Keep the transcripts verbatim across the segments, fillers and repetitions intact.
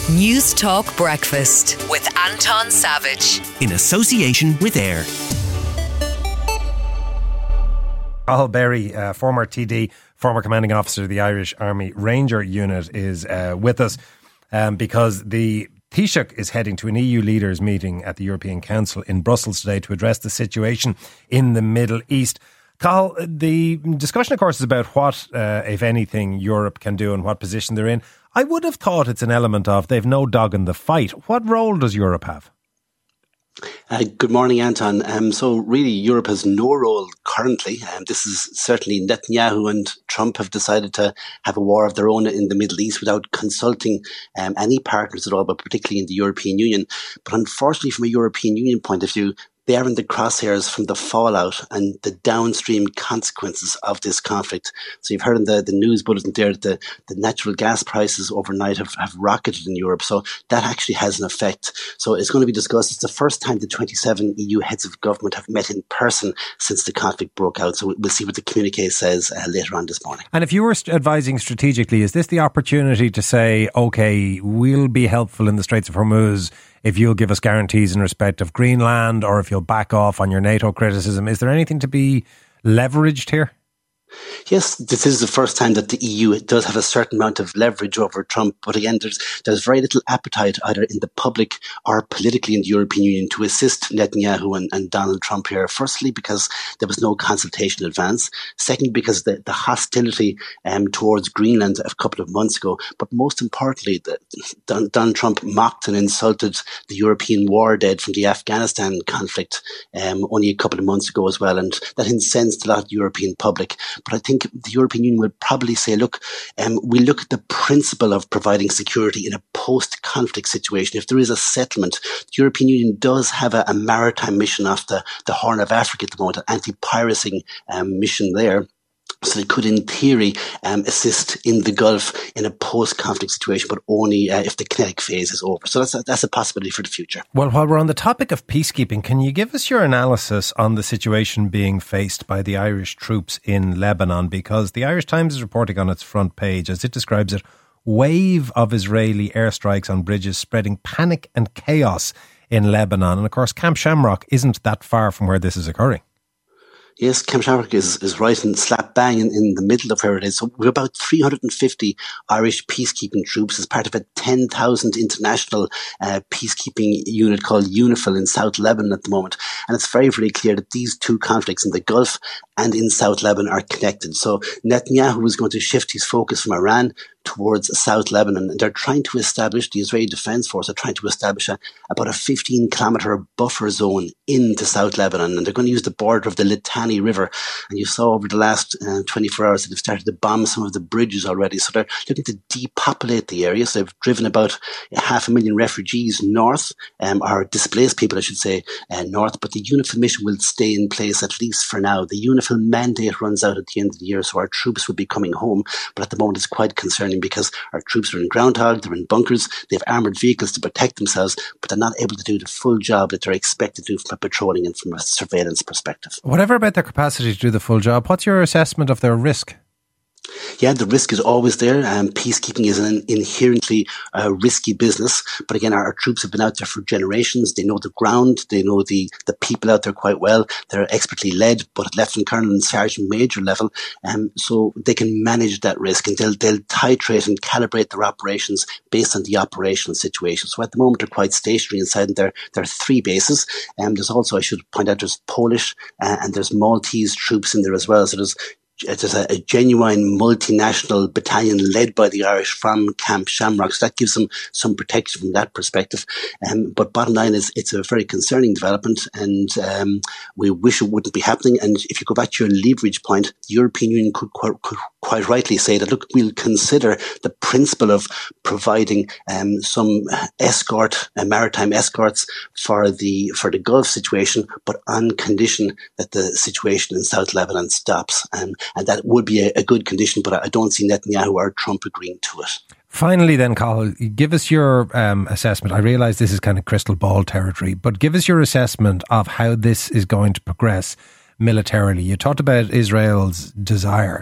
News Talk Breakfast with Anton Savage. In association with AIR. Cathal Berry, uh, former T D, former commanding officer of the Irish Army Ranger Unit, is uh, with us um, because the Taoiseach is heading to an E U leaders meeting at the European Council in Brussels today to address the situation in the Middle East. Cathal, the discussion, of course, is about what, uh, if anything, Europe can do and what position they're in. I would have thought it's an element of they've no dog in the fight. What role does Europe have? Uh, good morning, Anton. Um, so really, Europe has no role currently. Um, this is certainly Netanyahu and Trump have decided to have a war of their own in the Middle East without consulting um, any partners at all, but particularly in the European Union. But unfortunately, from a European Union point of view, they are in the crosshairs from the fallout and the downstream consequences of this conflict. So you've heard in the, the news bulletin there that the, the natural gas prices overnight have, have rocketed in Europe. So that actually has an effect. So it's going to be discussed. It's the first time the twenty-seven E U heads of government have met in person since the conflict broke out. So we'll see what the communiqué says uh, later on this morning. And if you were advising strategically, is this the opportunity to say, OK, we'll be helpful in the Straits of Hormuz if you'll give us guarantees in respect of Greenland, or if you'll back off on your NATO criticism? Is there anything to be leveraged here? Yes, this is the first time that the E U does have a certain amount of leverage over Trump. But again, there's there's very little appetite either in the public or politically in the European Union to assist Netanyahu and, and Donald Trump here. Firstly, because there was no consultation in advance. Second, because the, the hostility um, towards Greenland a couple of months ago. But most importantly, the, Don, Donald Trump mocked and insulted the European war dead from the Afghanistan conflict um, only a couple of months ago as well. And that incensed a lot of the European public. But I think the European Union would probably say, look, um, we look at the principle of providing security in a post-conflict situation. If there is a settlement, the European Union does have a, a maritime mission off the, the Horn of Africa at the moment, an anti-piracy um, mission there. So they could, in theory, um, assist in the Gulf in a post-conflict situation, but only uh, if the kinetic phase is over. So that's a, that's a possibility for the future. Well, while we're on the topic of peacekeeping, can you give us your analysis on the situation being faced by the Irish troops in Lebanon? Because the Irish Times is reporting on its front page, as it describes it, wave of Israeli airstrikes on bridges spreading panic and chaos in Lebanon. And of course, Camp Shamrock isn't that far from where this is occurring. Yes, Camp Shamrock is, is right and slap bang in, in the middle of where it is. So we're about three hundred fifty Irish peacekeeping troops as part of a ten thousand international uh, peacekeeping unit called UNIFIL in South Lebanon at the moment. And it's very, very clear that these two conflicts in the Gulf and in South Lebanon are connected. So Netanyahu is going to shift his focus from Iran towards South Lebanon, and they're trying to establish, the Israeli Defense Force are trying to establish a, about a fifteen kilometre buffer zone into South Lebanon, and they're going to use the border of the Litani River. And you saw over the last uh, twenty-four hours that they've started to bomb some of the bridges already. So they're looking to depopulate the area. So they've driven about half a million refugees north, um, or displaced people, I should say, uh, north. But the UNIFIL mission will stay in place, at least for now. The UNIFIL mandate runs out at the end of the year, so our troops will be coming home. But at the moment, it's quite concerning, because our troops are in groundhog, they're in bunkers, they have armoured vehicles to protect themselves, but they're not able to do the full job that they're expected to do from a patrolling and from a surveillance perspective. Whatever about their capacity to do the full job, what's your assessment of their risk? Yeah, the risk is always there. Um, peacekeeping is an inherently uh, risky business. But again, our, our troops have been out there for generations. They know the ground. They know the, the people out there quite well. They're expertly led, but at Lieutenant Colonel and Sergeant Major level. Um, so they can manage that risk, and they'll, they'll titrate and calibrate their operations based on the operational situation. So at the moment, they're quite stationary inside their, their three bases. Um, there's also, I should point out, there's Polish uh, and there's Maltese troops in there as well. So there's It's a, a genuine multinational battalion led by the Irish from Camp Shamrock. So that gives them some protection from that perspective. Um, but bottom line is, it's a very concerning development, and um, we wish it wouldn't be happening. And if you go back to your leverage point, the European Union could quite, could quite rightly say that, look, we'll consider the principle of providing um, some escort, uh, maritime escorts for the for the Gulf situation, but on condition that the situation in South Lebanon stops. Um, And that would be a, a good condition, but I don't see Netanyahu or Trump agreeing to it. Finally then, Cathal, give us your um, assessment. I realise this is kind of crystal ball territory, but give us your assessment of how this is going to progress militarily. You talked about Israel's desire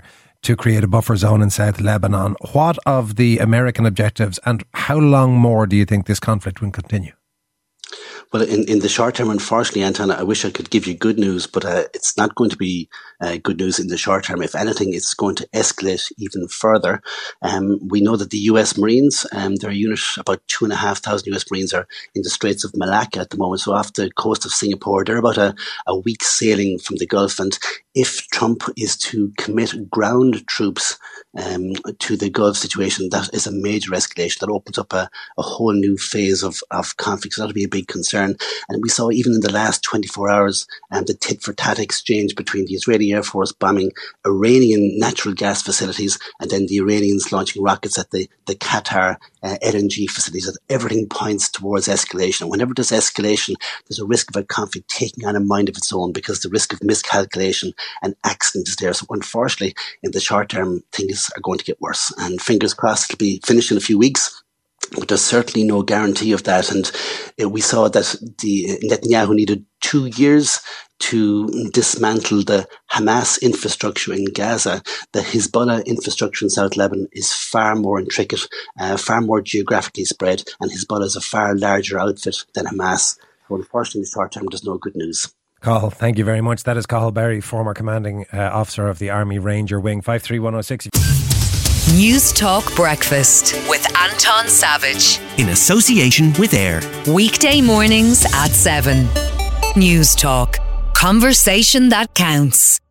to create a buffer zone in South Lebanon. What of the American objectives, and how long more do you think this conflict will continue? Well, in, in the short term, unfortunately, Anton, I wish I could give you good news, but uh, it's not going to be uh, good news in the short term. If anything, it's going to escalate even further. Um, we know that the U S Marines, um, their unit, about two and a half thousand U S Marines are in the Straits of Malacca at the moment, so off the coast of Singapore. They're about a, a week sailing from the Gulf, and if Trump is to commit ground troops um, to the Gulf situation, that is a major escalation. That opens up a, a whole new phase of, of conflict. So that'll be a big concern. And we saw even in the last twenty-four hours um, the tit-for-tat exchange between the Israeli Air Force bombing Iranian natural gas facilities and then the Iranians launching rockets at the, the Qatar uh, L N G facilities. Everything points towards escalation. Whenever there's escalation, there's a risk of a conflict taking on a mind of its own because the risk of miscalculation and accident is there. So unfortunately, in the short term, things are going to get worse. And fingers crossed it'll be finished in a few weeks. But there's certainly no guarantee of that. And uh, we saw that the Netanyahu needed two years to dismantle the Hamas infrastructure in Gaza. The Hezbollah infrastructure in South Lebanon is far more intricate, uh, far more geographically spread, and Hezbollah is a far larger outfit than Hamas. So unfortunately, in the short term, there's no good news. Cathal, thank you very much. That is Cathal Berry, former commanding uh, officer of the Army Ranger Wing. five three one oh six. News Talk Breakfast with Anton Savage. In association with AIR. Weekday mornings at seven. News Talk. Conversation that counts.